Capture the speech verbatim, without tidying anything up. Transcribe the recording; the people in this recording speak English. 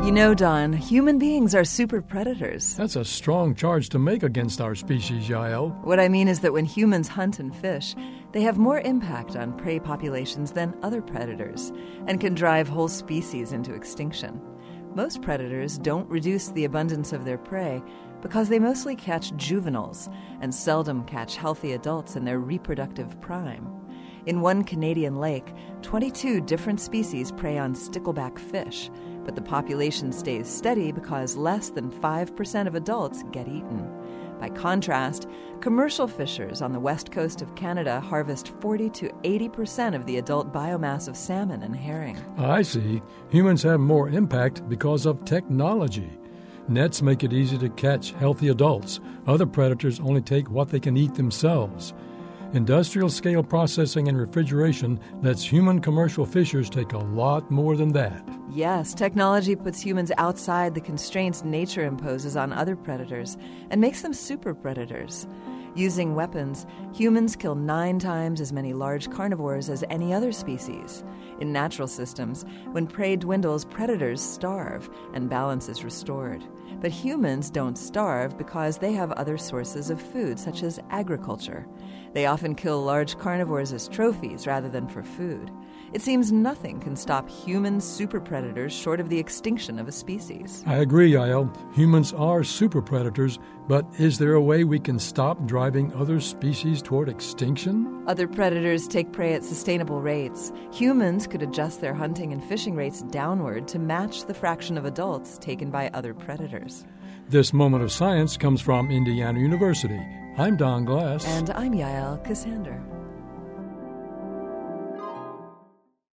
You know, Don, human beings are super predators. That's a strong charge to make against our species, Yael. What I mean is that when humans hunt and fish, they have more impact on prey populations than other predators and can drive whole species into extinction. Most predators don't reduce the abundance of their prey because they mostly catch juveniles and seldom catch healthy adults in their reproductive prime. In one Canadian lake, twenty-two different species prey on stickleback fish, but the population stays steady because less than five percent of adults get eaten. By contrast, commercial fishers on the west coast of Canada harvest forty to eighty percent of the adult biomass of salmon and herring. I see. Humans have more impact because of technology. Nets make it easy to catch healthy adults. Other predators only take what they can eat themselves. Industrial-scale processing and refrigeration lets human commercial fishers take a lot more than that. Yes, technology puts humans outside the constraints nature imposes on other predators and makes them super predators. Using weapons, humans kill nine times as many large carnivores as any other species. In natural systems, when prey dwindles, predators starve and balance is restored. But humans don't starve because they have other sources of food, such as agriculture. They often kill large carnivores as trophies rather than for food. It seems nothing can stop human super predators short of the extinction of a species. I agree, Yael. Humans are super predators, but is there a way we can stop driving other species toward extinction? Other predators take prey at sustainable rates. Humans could adjust their hunting and fishing rates downward to match the fraction of adults taken by other predators. This moment of science comes from Indiana University. I'm Don Glass. And I'm Yael Cassander.